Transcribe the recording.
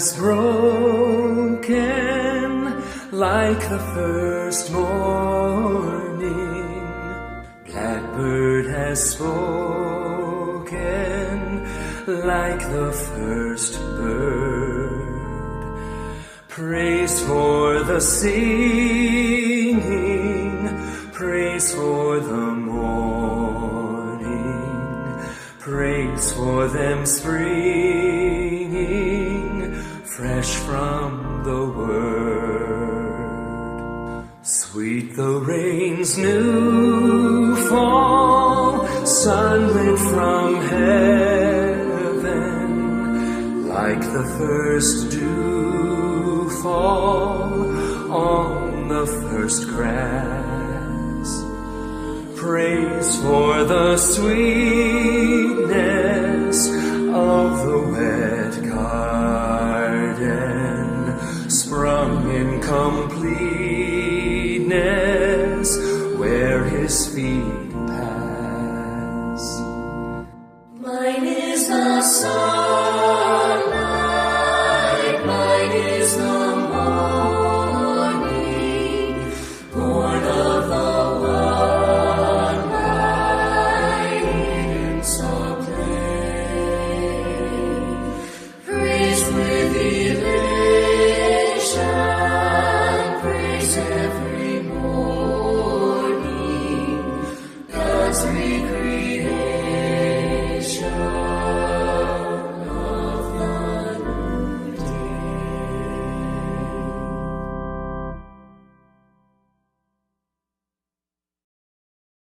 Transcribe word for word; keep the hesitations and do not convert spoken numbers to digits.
has broken like the first morning. Blackbird has spoken like the first bird. Praise for the singing, praise for the morning, praise for them springing fresh from the word. Sweet the rain's new fall, sunlit from heaven, like the first dew fall on the first grass. Praise for the sweetness of the wet garden, sprung in completeness where his feet pass. Mine is the sunlight, mine is the morning, born of the one light in soft plain. Praise with elation, praise every morning, God's recreation.